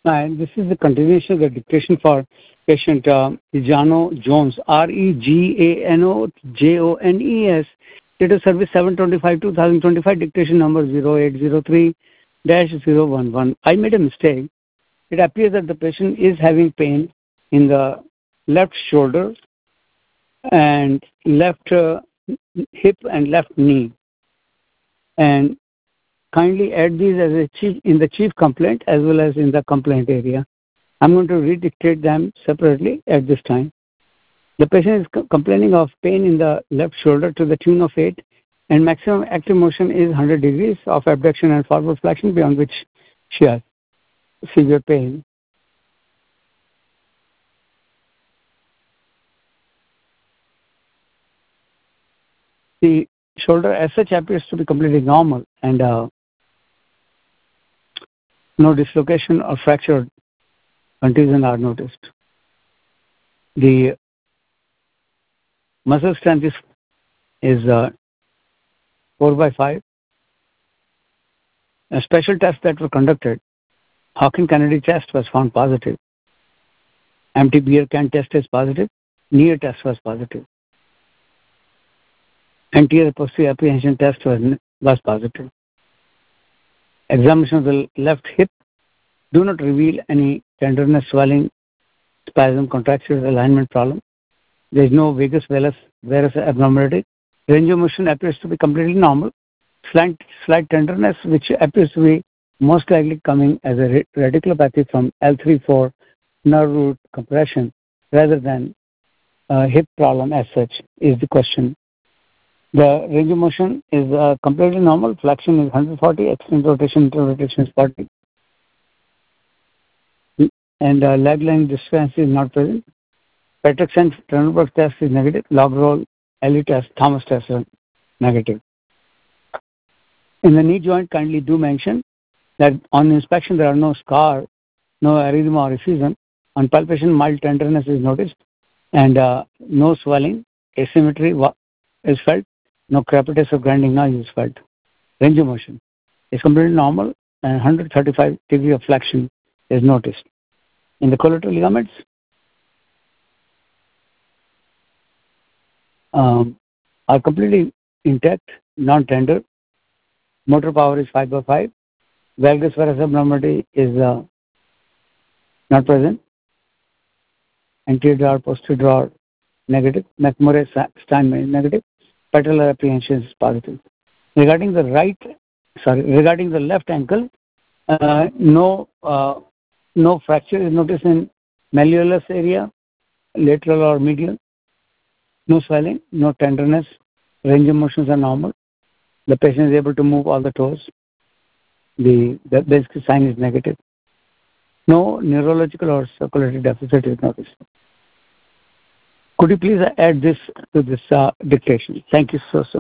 And this is the continuation of the dictation for patient Regano Jones, Regano Jones, date of service 7/25/2025, dictation number 0803-011. I made a mistake. It appears that the patient is having pain in the left shoulder and left hip and left knee. And kindly add these as a in the chief complaint as well as in the complaint area. I'm going to redictate them separately at this time. The patient is complaining of pain in the left shoulder to the tune of 8, and maximum active motion is 100 degrees of abduction and forward flexion, beyond which she has severe pain. The shoulder as such appears to be completely normal, and no dislocation or fracture contusion are noticed. The muscle strength is 4/5. A special tests that were conducted, Hawking-Kennedy test was found positive. Empty beer can test is positive. Near test was positive. Anterior posterior apprehension test was positive. Examination of the left hip do not reveal any tenderness, swelling, spasm, contraction, alignment problem. There is no vagus varus abnormality. Range of motion appears to be completely normal. Slight tenderness, which appears to be most likely coming as a radiculopathy from L3-4 nerve root compression rather than hip problem as such, is the question. The range of motion is completely normal. Flexion is 140, external rotation, internal rotation is 40. And leg length discrepancy is not present. Peterson Trendelenburg test is negative. Log roll, LE test, Thomas test are negative. In the knee joint, kindly do mention that on inspection there are no scar, no erythema or effusion. On palpation, mild tenderness is noticed, and no swelling, asymmetry is felt, no crepitus or grinding noise is felt. Range of motion is completely normal, and 135 degree of flexion is noticed. In the collateral ligaments, are completely intact, non-tender. Motor power is 5/5. Valgus varus abnormality is not present. Anterior drawer, posterior drawer, negative. McMurray-Steinman is negative. Patellar apprehension is positive. Regarding the left ankle, no fracture is noticed in malleolus area, lateral or medial. No swelling, no tenderness. Range of motions are normal. The patient is able to move all the toes. The basic sign is negative. No neurological or circulatory deficit is noticed. Could you please add this to this dictation? Thank you so much.